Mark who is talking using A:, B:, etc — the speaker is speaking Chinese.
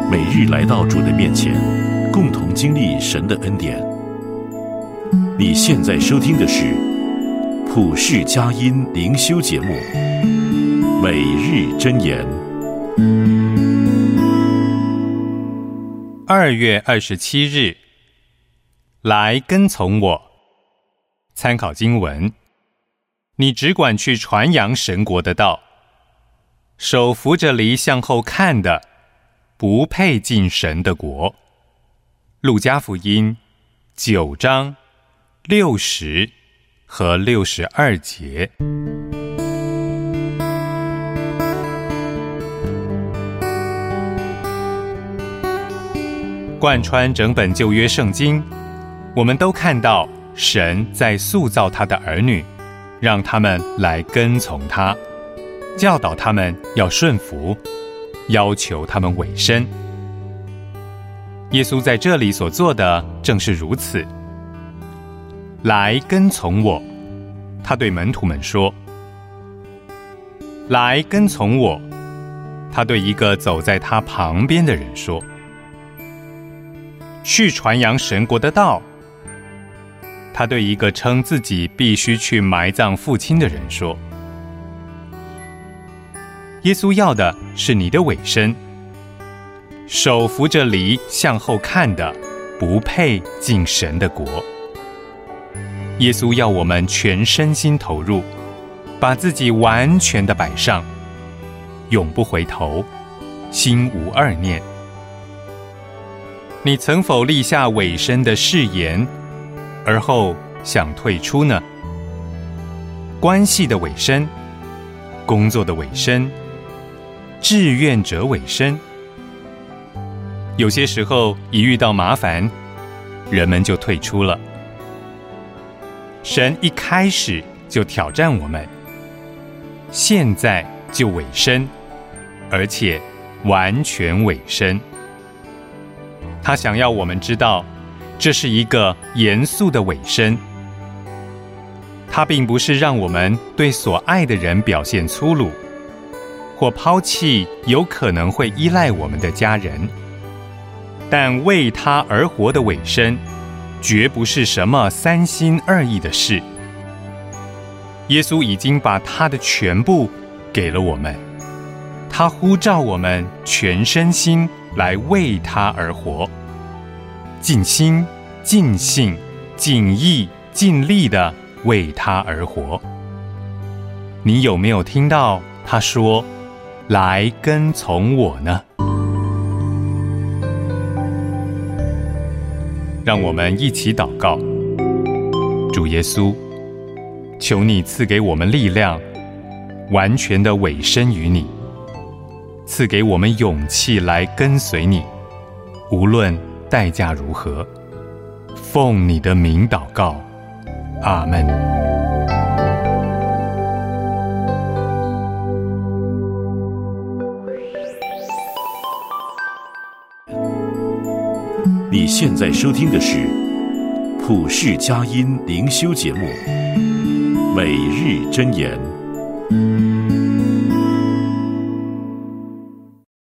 A: 每日来到主的面前，共同经历神的恩典。你现在收听的是普世佳音灵修节目《每日箴言》。
B: 2月27日，来跟从我。参考经文：你只管去传扬神国的道，手扶着犁向后看的，不配进神的国。路加福音9章60和62节。贯穿整本旧约圣经，我们都看到神在塑造他的儿女，让他们来跟从他，教导他们要顺服，要求他们委身。耶稣在这里所做的正是如此。来跟从我，他对门徒们说。来跟从我，他对一个走在他旁边的人说。去传扬神国的道，他对一个称自己必须去埋葬父亲的人说。耶稣要的是你的委身，手扶着犁向后看的，不配进神的国。耶稣要我们全身心投入，把自己完全的摆上，永不回头，心无二念。你曾否立下委身的誓言，而后想退出呢？关系的委身，工作的委身，志愿者委身。有些时候一遇到麻烦，人们就退出了。神一开始就挑战我们，现在就委身，而且完全委身。他想要我们知道，这是一个严肃的委身。他并不是让我们对所爱的人表现粗鲁，或抛弃有可能会依赖我们的家人。但为他而活的委身，绝不是什么三心二意的事。耶稣已经把他的全部给了我们，他呼召我们全身心来为他而活，尽心、尽性、尽意、尽力地为他而活。你有没有听到他说，来跟从我呢？让我们一起祷告。主耶稣，求你赐给我们力量，完全的委身于你，赐给我们勇气来跟随你，无论代价如何。奉你的名祷告，阿们。
A: 你现在收听的是普世佳音灵修节目《每日箴言》。